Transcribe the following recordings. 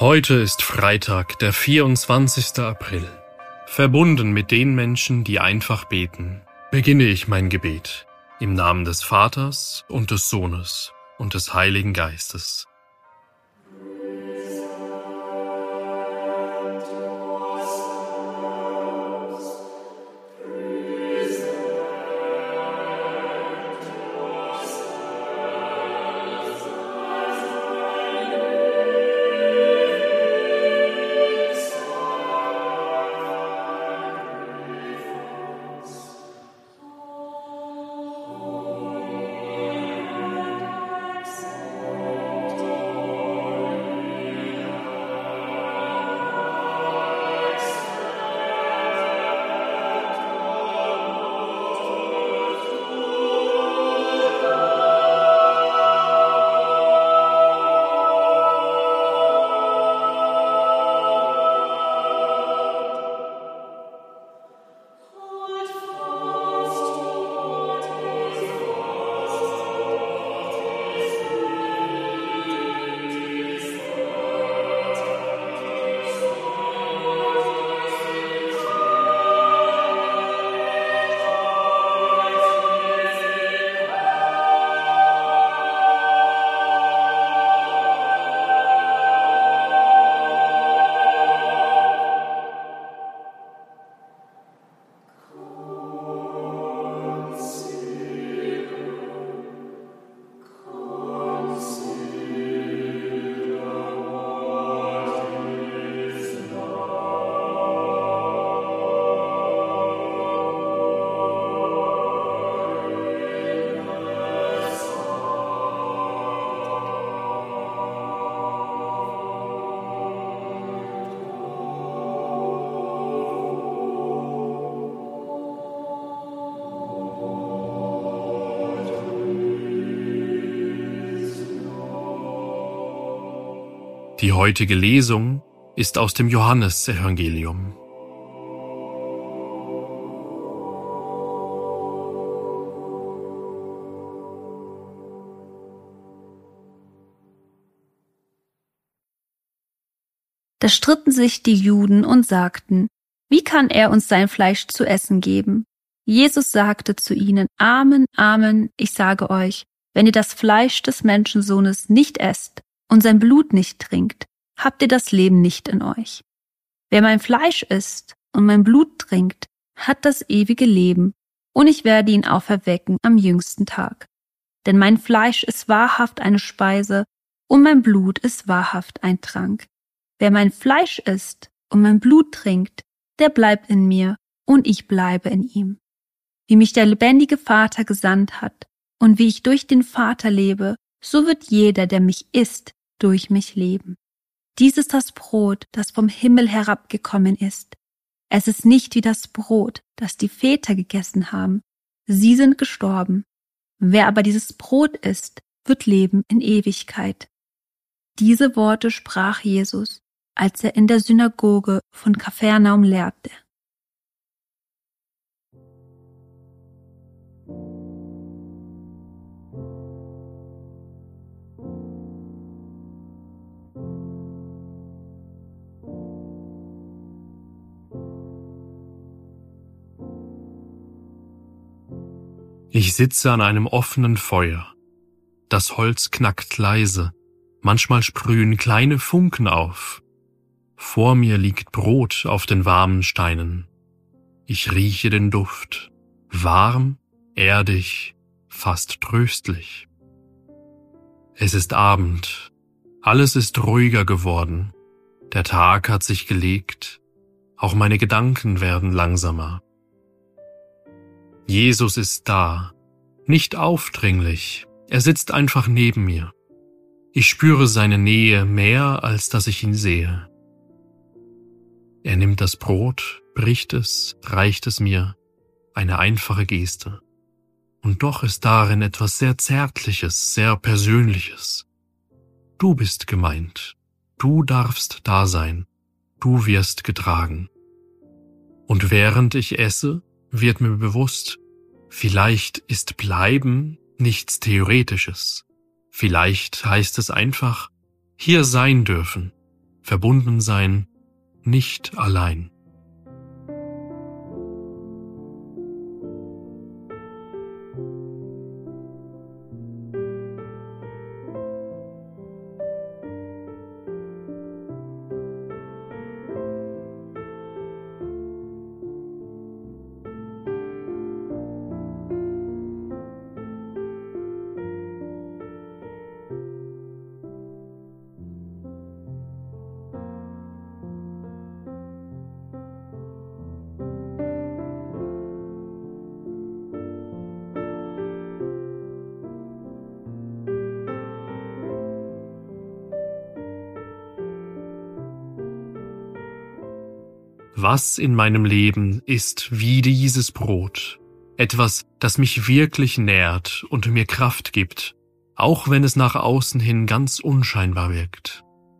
Heute ist Freitag, der 24. April. Verbunden mit den Menschen, die einfach beten, beginne ich mein Gebet. Im Namen des Vaters und des Sohnes und des Heiligen Geistes. Die heutige Lesung ist aus dem Johannesevangelium. Da stritten sich die Juden und sagten: Wie kann er uns sein Fleisch zu essen geben? Jesus sagte zu ihnen: Amen, Amen, ich sage euch, wenn ihr das Fleisch des Menschensohnes nicht esst und sein Blut nicht trinkt, habt ihr das Leben nicht in euch. Wer mein Fleisch isst und mein Blut trinkt, hat das ewige Leben, und ich werde ihn auferwecken am jüngsten Tag. Denn mein Fleisch ist wahrhaft eine Speise, und mein Blut ist wahrhaft ein Trank. Wer mein Fleisch isst und mein Blut trinkt, der bleibt in mir, und ich bleibe in ihm. Wie mich der lebendige Vater gesandt hat, und wie ich durch den Vater lebe, so wird jeder, der mich isst, durch mich leben. Dies ist das Brot, das vom Himmel herabgekommen ist. Es ist nicht wie das Brot, das die Väter gegessen haben. Sie sind gestorben. Wer aber dieses Brot isst, wird leben in Ewigkeit. Diese Worte sprach Jesus, als er in der Synagoge von Kapernaum lehrte. Ich sitze an einem offenen Feuer. Das Holz knackt leise, manchmal sprühen kleine Funken auf. Vor mir liegt Brot auf den warmen Steinen. Ich rieche den Duft, warm, erdig, fast tröstlich. Es ist Abend, alles ist ruhiger geworden, der Tag hat sich gelegt, auch meine Gedanken werden langsamer. Jesus ist da, nicht aufdringlich, er sitzt einfach neben mir. Ich spüre seine Nähe mehr, als dass ich ihn sehe. Er nimmt das Brot, bricht es, reicht es mir, eine einfache Geste. Und doch ist darin etwas sehr Zärtliches, sehr Persönliches. Du bist gemeint, du darfst da sein, du wirst getragen. Und während ich esse, wird mir bewusst, vielleicht ist Bleiben nichts Theoretisches. Vielleicht heißt es einfach, hier sein dürfen, verbunden sein, nicht allein. Was in meinem Leben ist wie dieses Brot, etwas, das mich wirklich nährt und mir Kraft gibt, auch wenn es nach außen hin ganz unscheinbar wirkt.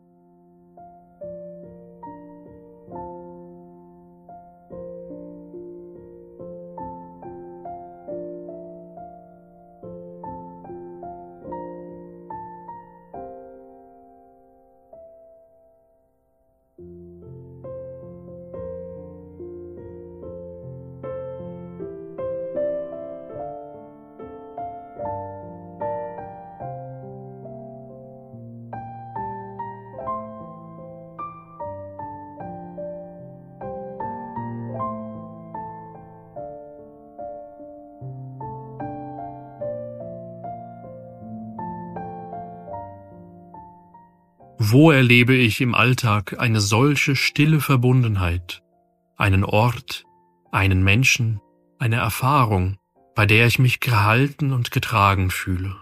Wo erlebe ich im Alltag eine solche stille Verbundenheit, einen Ort, einen Menschen, eine Erfahrung, bei der ich mich gehalten und getragen fühle?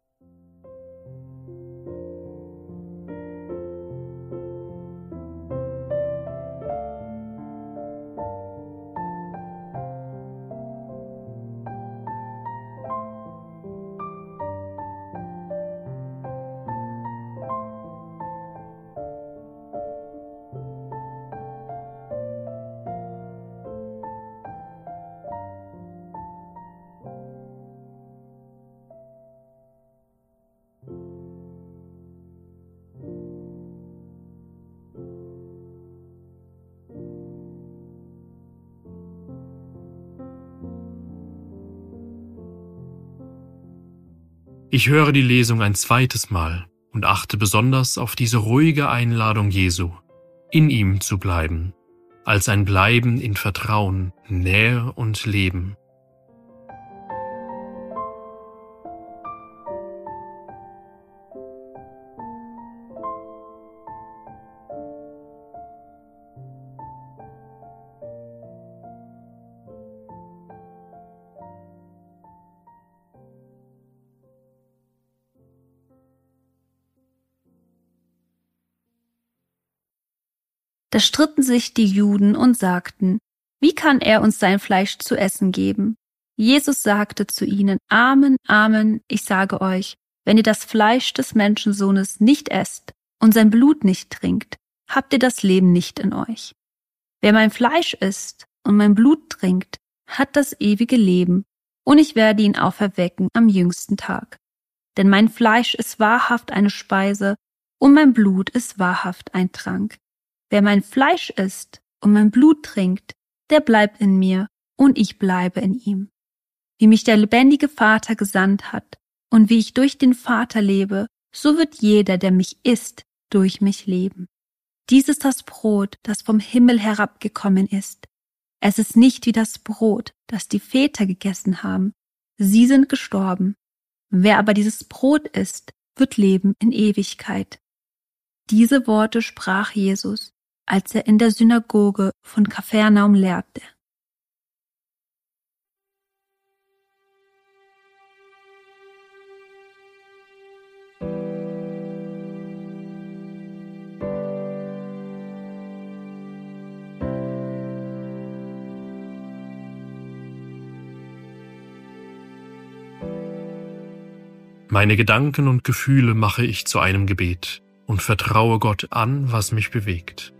Ich höre die Lesung ein zweites Mal und achte besonders auf diese ruhige Einladung Jesu, in ihm zu bleiben, als ein Bleiben in Vertrauen, Nähe und Leben. Da stritten sich die Juden und sagten, wie kann er uns sein Fleisch zu essen geben? Jesus sagte zu ihnen, Amen, Amen, ich sage euch, wenn ihr das Fleisch des Menschensohnes nicht esst und sein Blut nicht trinkt, habt ihr das Leben nicht in euch. Wer mein Fleisch isst und mein Blut trinkt, hat das ewige Leben, und ich werde ihn auferwecken am jüngsten Tag. Denn mein Fleisch ist wahrhaft eine Speise, und mein Blut ist wahrhaft ein Trank. Wer mein Fleisch isst und mein Blut trinkt, der bleibt in mir und ich bleibe in ihm. Wie mich der lebendige Vater gesandt hat und wie ich durch den Vater lebe, so wird jeder, der mich isst, durch mich leben. Dies ist das Brot, das vom Himmel herabgekommen ist. Es ist nicht wie das Brot, das die Väter gegessen haben. Sie sind gestorben. Wer aber dieses Brot isst, wird leben in Ewigkeit. Diese Worte sprach Jesus, als er in der Synagoge von Kapernaum lehrte. Meine Gedanken und Gefühle mache ich zu einem Gebet und vertraue Gott an, was mich bewegt.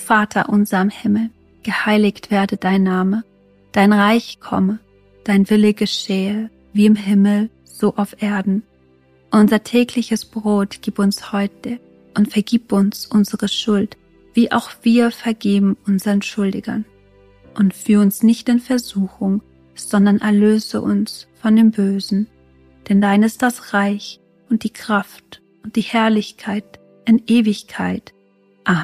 Vater unser im Himmel, geheiligt werde dein Name, dein Reich komme, dein Wille geschehe, wie im Himmel, so auf Erden. Unser tägliches Brot gib uns heute und vergib uns unsere Schuld, wie auch wir vergeben unseren Schuldigern. Und führ uns nicht in Versuchung, sondern erlöse uns von dem Bösen. Denn dein ist das Reich und die Kraft und die Herrlichkeit in Ewigkeit. Amen.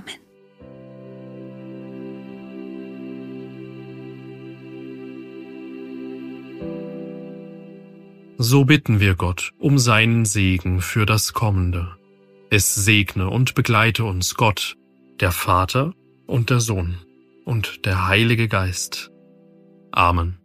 So bitten wir Gott um seinen Segen für das Kommende. Es segne und begleite uns Gott, der Vater und der Sohn und der Heilige Geist. Amen.